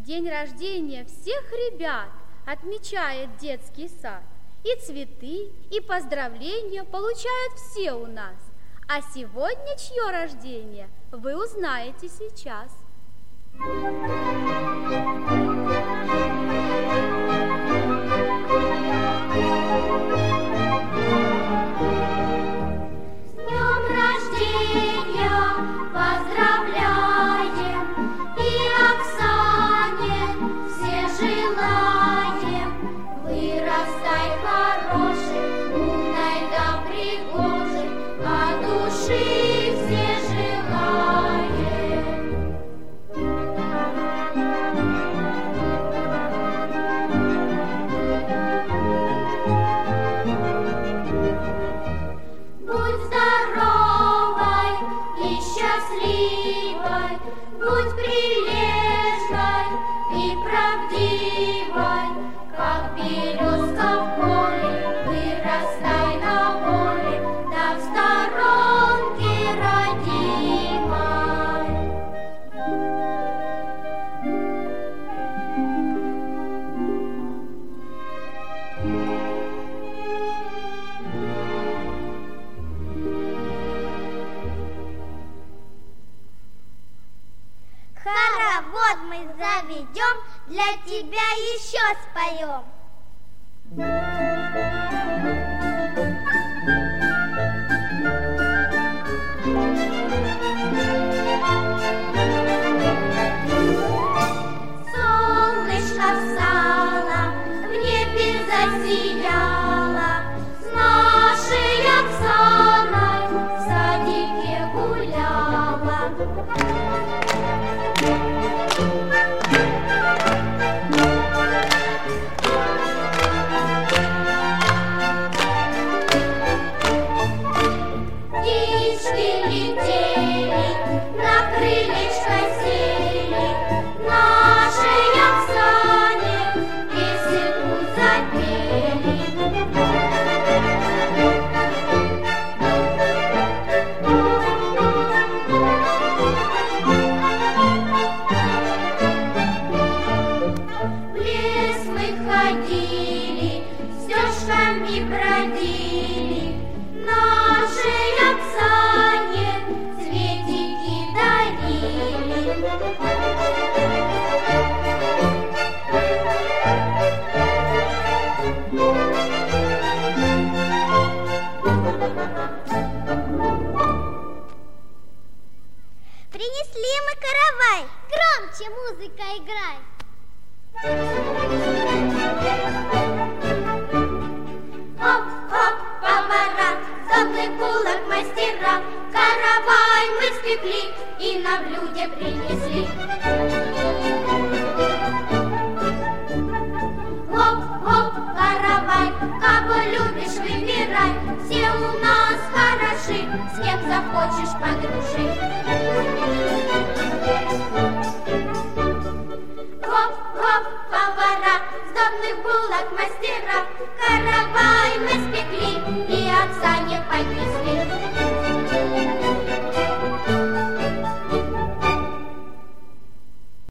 День рождения всех ребят отмечает детский сад. И цветы, и поздравления получают все у нас. А сегодня чье рождение, вы узнаете сейчас. Будь прилежной и правдивой, как березка в поле, вырастай на воле, да в сторонке родимой. Хоровод мы заведем, для тебя еще споем. Солнышко встало, в небе засияло, с нашей Оксаной в садике гуляла. Птички летели, на крылечко сели, нашей Оксане песенку запели. В лес мы ходили, стежками бродили, нашей Оксане цветики дарили. Принесли мы каравай, громче музыка играй. Хоп-хоп, повара, золотый кулак мастера, каравай мы спекли и на блюде принесли. Хоп-хоп, каравай, кого любишь, выбирай, все у нас хороши, с кем захочешь подружи.